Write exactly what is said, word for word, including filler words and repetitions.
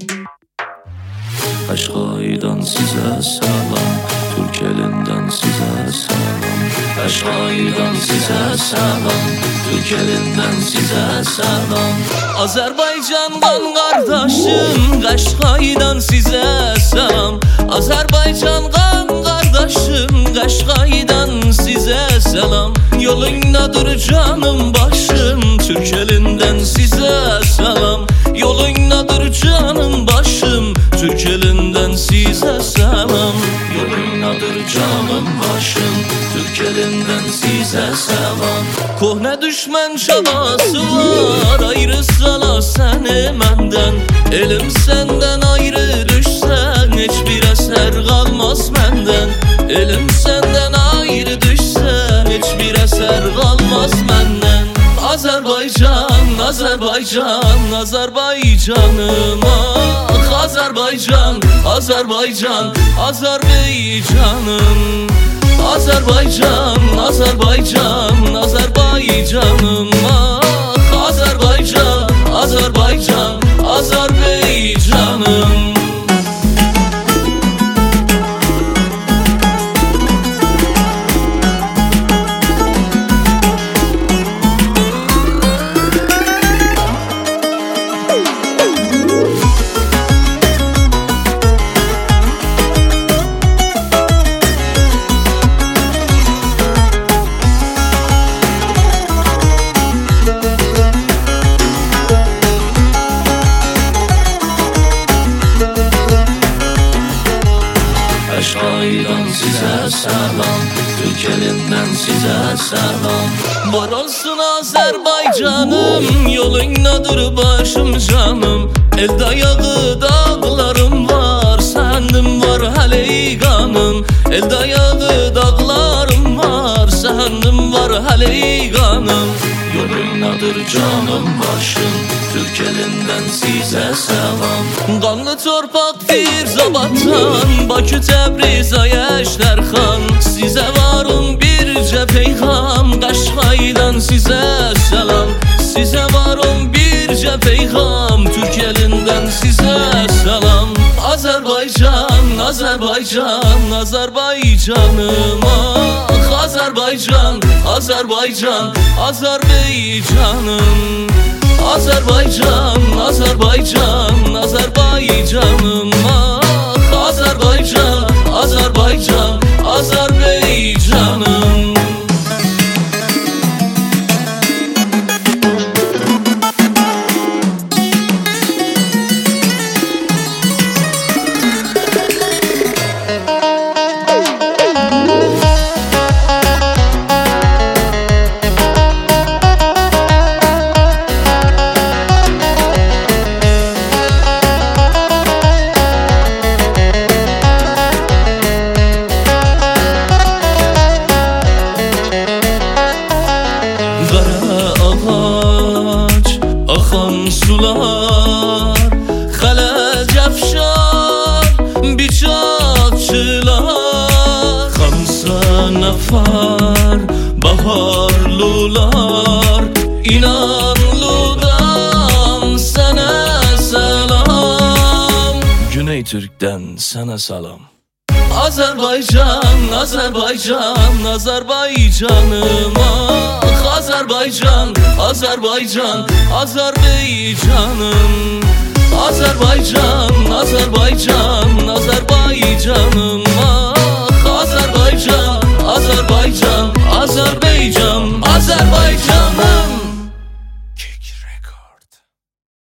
Qaşqaydan sizə salam, Türk elindən sizə salam. Qaşqaydan sizə salam, Türk elindən sizə salam. Azərbaycan qan qardaşım, Qaşqaydan sizə salam. Azərbaycan qan qardaşım, Qaşqaydan sizə salam. Yolundadır canım başım, Türk elindən sizə salam. Yolundadır canım başım, Türk elindən sizə salam. Yolundadır canım başım, Türk elindən sizə salam. Kohne düşmən çalası var, ayrı sala səni məndən. Elim səndən ayrı düşsən, heç bir əsər qalmaz məndən. Elim səndən ayrı düşsən, heç bir əsər qalmaz məndən. Azərbaycan, Azərbaycan, Azərbaycanım, ah Azərbaycan, Azərbaycan, Azərbaycanım. Azərbaycan, Azərbaycan, Azərbaycanım, ah Azərbaycan, Azərbaycan, Azərbaycanım. Qaşqaydan sizə salam, Türk elindən sizə salam. Var olsun Azərbaycanım, yolundadır başım canım. El dayağı dağlarım var, səndim var hələ qanım. El dayağı dağlarım var, səndim var hələ qanım. Yolundadır canım başım, Türk elindən sizə salam. Qanlı torpaq Firzabaddan, Bakı, Təbriz, Ayəşdərxan. Sizə varım bircə peyğam, Qaşqaydan sizə salam. Sizə varım bircə peyğam, Türk elindən sizə salam. Azərbaycan, Azərbaycan, Azərbaycanım, ah Azərbaycan, Azərbaycan, Azərbaycanım. Azərbaycan, Azərbaycan, Azərbaycanım, ah Azərbaycan, Azərbaycan, Azərbaycanım. Axan sular, xələc əfşar, biçaqçılar. Xamsa nəfar, baharlular, İnanlıdan sənə salam. Güney Türk'dən sənə salam. Azərbaycan, Azərbaycan, Azərbaycanım, ah Azərbaycan, Azərbaycan, Azərbaycanım. Azərbaycan, Azərbaycan,